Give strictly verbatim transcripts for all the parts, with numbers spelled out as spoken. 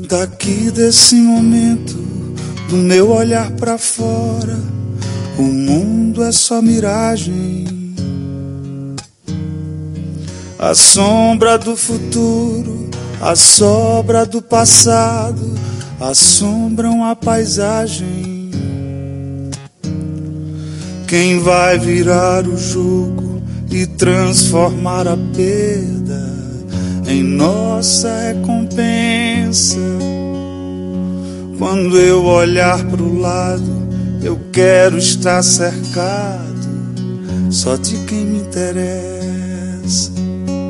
Daqui desse momento, do meu olhar pra fora, o mundo é só miragem. A sombra do futuro, a sobra do passado assombram a paisagem. Quem vai virar o jogo e transformar a perda em nossa recompensa? Quando eu olhar pro lado, eu quero estar cercado só de quem me interessa.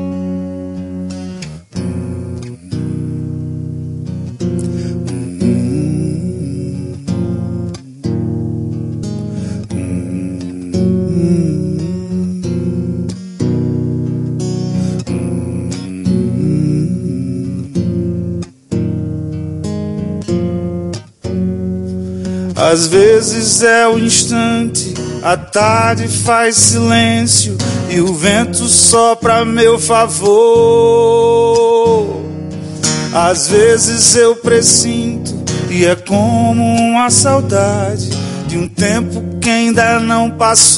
Às vezes é o instante, a tarde faz silêncio e o vento sopra a meu favor. Às vezes eu presinto e é como uma saudade de um tempo que ainda não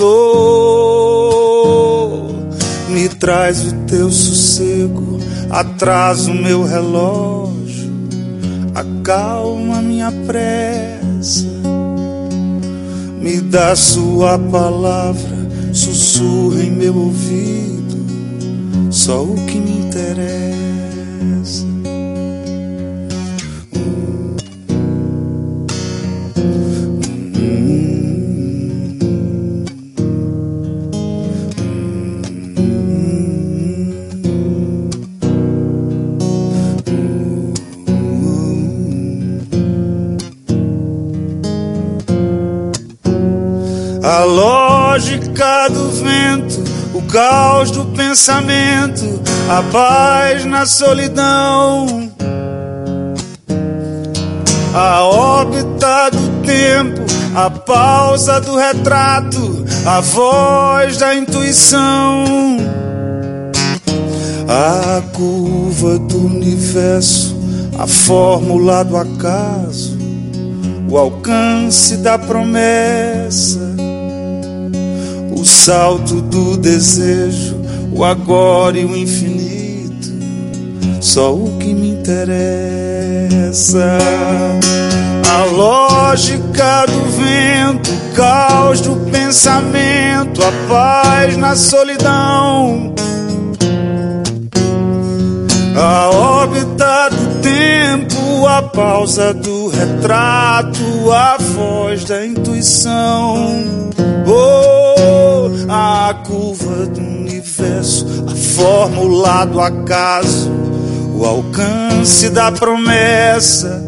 passou. Me traz o teu sossego, atrasa o meu relógio, acalma minha pressa. Me dá sua palavra, sussurra em meu ouvido só o que me interessa. A lógica do vento, o caos do pensamento, a paz na solidão, a órbita do tempo, a pausa do retrato, a voz da intuição, a curva do universo, a fórmula do acaso, o alcance da promessa, o salto do desejo, o agora e o infinito, só o que me interessa. A lógica do vento, o caos do pensamento, a paz na solidão, a órbita do tempo, a pausa do retrato, a voz da intuição, oh, a curva do universo, a fórmula do acaso, o alcance da promessa,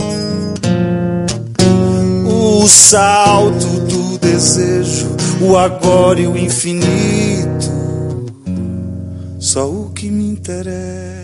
o salto do desejo, o agora e o infinito, só o que me interessa.